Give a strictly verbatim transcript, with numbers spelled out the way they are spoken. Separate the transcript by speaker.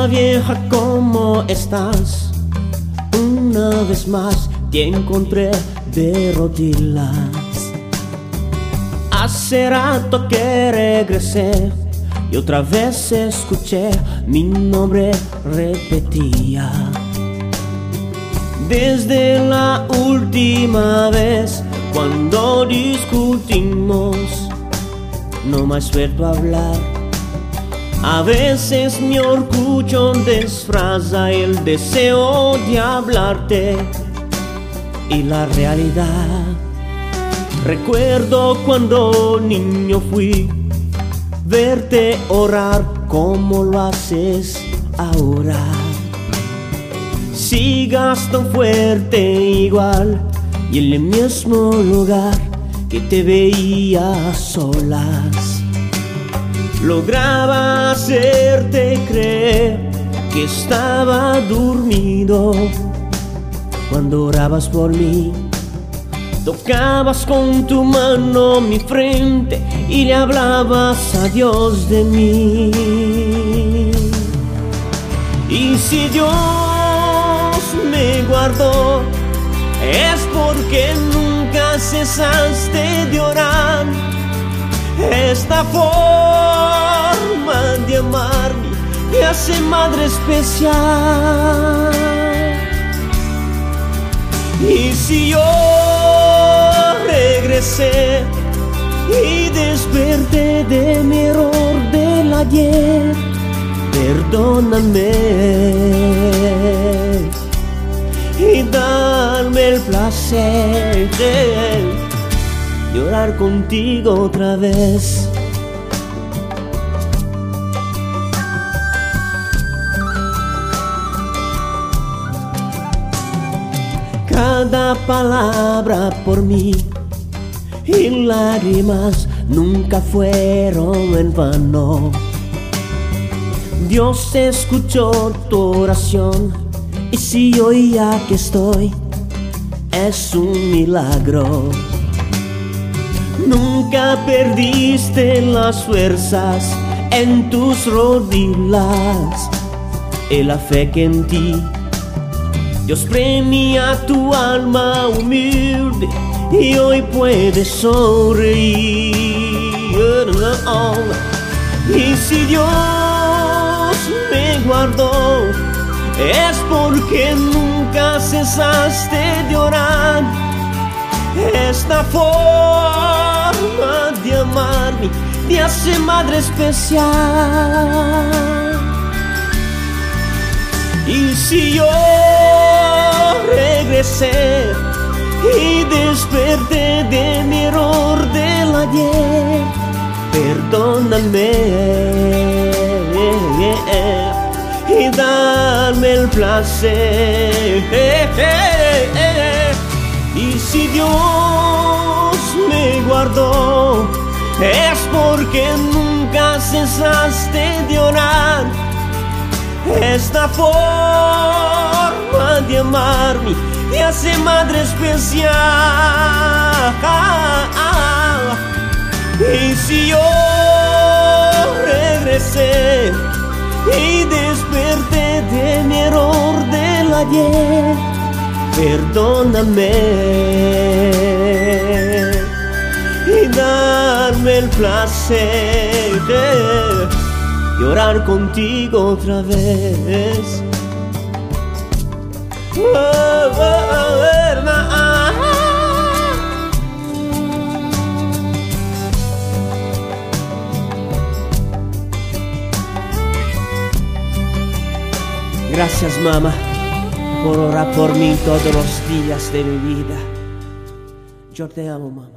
Speaker 1: Mamá vieja, ¿cómo estás? Una vez más te encontré de rodillas. Hace rato que regresé y otra vez escuché mi nombre repetía. Desde la última vez cuando discutimos, no me has vuelto a hablar. A veces mi orgullo disfraza el deseo de hablarte y la realidad. Recuerdo cuando niño fui, verte orar como lo haces ahora. Sigas tan fuerte igual y en el mismo lugar que te veía a solas. Lograba hacerte creer que estaba dormido cuando orabas por mí. Tocabas con tu mano mi frente y le hablabas a Dios de mí. Y si Dios me guardó, es porque nunca cesaste de orar. Esta forma de amarme me hace madre especial. Y si yo regresé y desperté de mi error del ayer, perdóname y dame el placer de llorar contigo otra vez. Cada palabra por mí y lágrimas nunca fueron en vano. Dios escuchó tu oración y si hoy ya que estoy es un milagro. Nunca perdiste las fuerzas en tus rodillas y la fe que en ti Dios premia tu alma humilde y hoy puedes sonreír. Y si Dios me guardó, es porque nunca cesaste de orar. Esta forma de amarme te hace madre especial. Y si yo regresé y desperté de mi error del ayer, perdóname y dame el placer. Y si Dios me guardó, es porque nunca cesaste de orar. Esta forma de amarme te hace madre especial. Y si yo regresé y desperté de mi error del ayer, perdóname y darme el placer de llorar contigo otra vez. Oh, oh, oh, hermana. Gracias, mamá, por orar por mí todos los días de mi vida. Yo te amo, mamá.